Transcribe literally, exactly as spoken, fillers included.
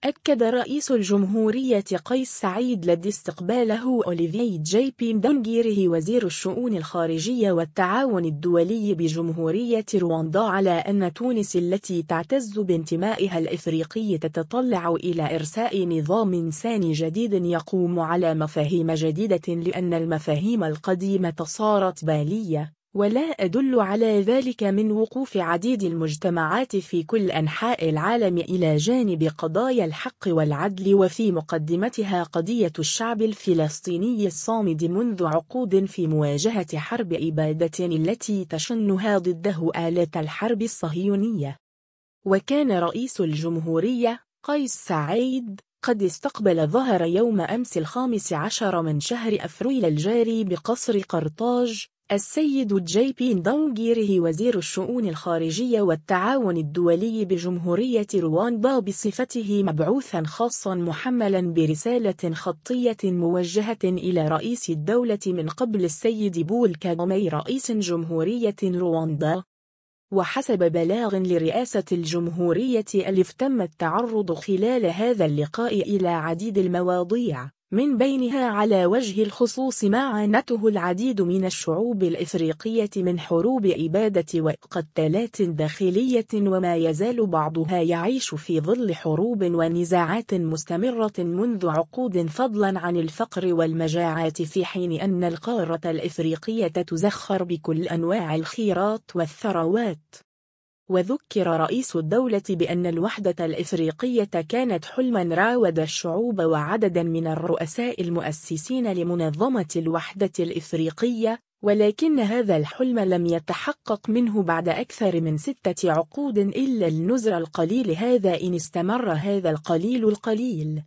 أكد رئيس الجمهورية قيس سعيد لدى استقباله أوليفيي جيبي ندونغيره وزير الشؤون الخارجية والتعاون الدولي بجمهورية رواندا على أن تونس التي تعتز بانتمائها الإفريقي تتطلع إلى إرساء نظام سامي جديد يقوم على مفاهيم جديدة، لأن المفاهيم القديمة صارت بالية، ولا أدل على ذلك من وقوف عديد المجتمعات في كل أنحاء العالم إلى جانب قضايا الحق والعدل، وفي مقدمتها قضية الشعب الفلسطيني الصامد منذ عقود في مواجهة حرب إبادة التي تشنها ضده آلة الحرب الصهيونية. وكان رئيس الجمهورية قيس سعيد قد استقبل ظهر يوم أمس الخامس عشر من شهر أفريل الجاري بقصر قرطاج السيد جيبي ندونغيره وزير الشؤون الخارجية والتعاون الدولي بجمهورية رواندا بصفته مبعوثا خاصا محملا برسالة خطية موجهة إلى رئيس الدولة من قبل السيد بول كاغامي رئيس جمهورية رواندا. وحسب بلاغ لرئاسة الجمهورية ألف تم التعرض خلال هذا اللقاء إلى عديد المواضيع، من بينها على وجه الخصوص ما عانته العديد من الشعوب الإفريقية من حروب إبادة وقتالات داخلية، وما يزال بعضها يعيش في ظل حروب ونزاعات مستمرة منذ عقود، فضلا عن الفقر والمجاعات، في حين أن القارة الإفريقية تزخر بكل أنواع الخيرات والثروات. وذكر رئيس الدولة بأن الوحدة الإفريقية كانت حلما راود الشعوب وعددا من الرؤساء المؤسسين لمنظمة الوحدة الإفريقية، ولكن هذا الحلم لم يتحقق منه بعد أكثر من ستة عقود إلا النزر القليل هذا إن استمر هذا القليل القليل.